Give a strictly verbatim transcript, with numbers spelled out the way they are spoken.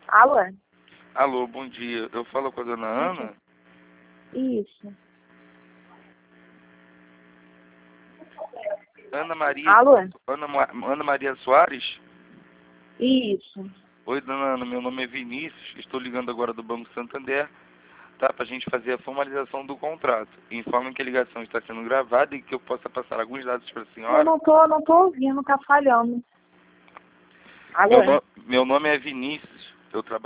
Alô? Alô, bom dia. Eu falo com a dona Ana? Isso. Ana Maria. Alô? Ana, Ma- Ana Maria Soares? Isso. Oi, dona Ana, meu nome é Vinícius. Estou ligando agora do Banco Santander, tá? Pra gente fazer a formalização do contrato. Informe que a ligação está sendo gravada e que eu possa passar alguns dados para a Eu senhora. não tô, não tô ouvindo, tá falhando. Alô? Meu, no- meu nome é Vinícius. Eu trabalho